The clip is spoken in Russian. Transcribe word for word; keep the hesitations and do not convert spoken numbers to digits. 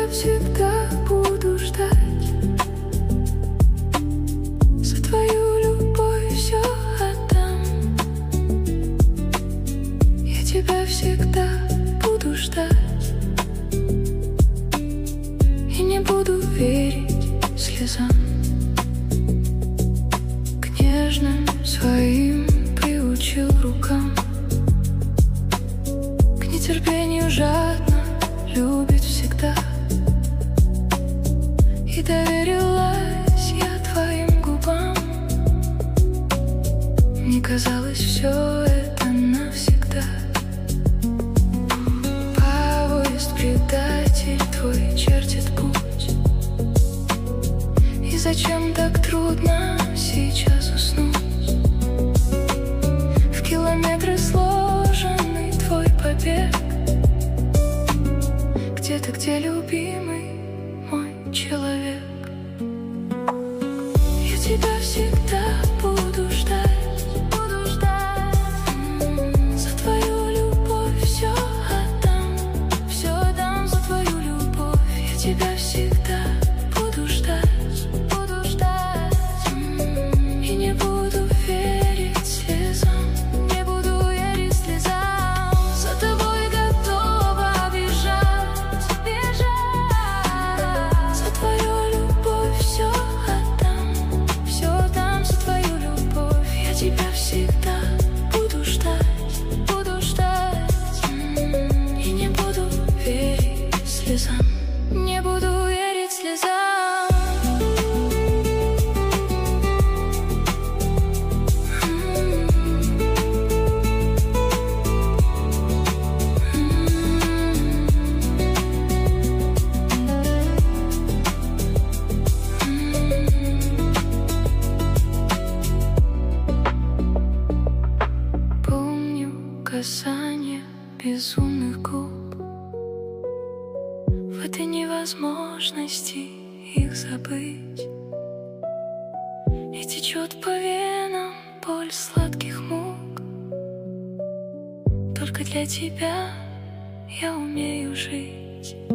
тебя всегда буду ждать. За твою любовь все отдам. Я тебя всегда буду ждать. И не буду верить слезам. К нежным своим приучил рукам. К нетерпению жадно любит всегда. И доверилась я твоим губам. Мне казалось, все это навсегда. Поезд предатель твой чертит путь. И зачем так трудно сейчас уснуть? В километры сложенный твой побег. Где ты, где любимый мой человек? Я тебя всегда буду ждать, буду ждать. За твою любовь все отдам, все дам за твою любовь. Я тебя всегда буду ждать, буду ждать. И не буду верить слезам, не буду верить слезам. За тобой готова бежать, бежать. За твою любовь все отдам, все дам за твою любовь. Я тебя всегда буду ждать, буду ждать. И не буду верить слезам, не буду верить слезам. Помню касание безумных губ. В этой невозможности их забыть. И течет по венам боль сладких мук. Только для тебя я умею жить.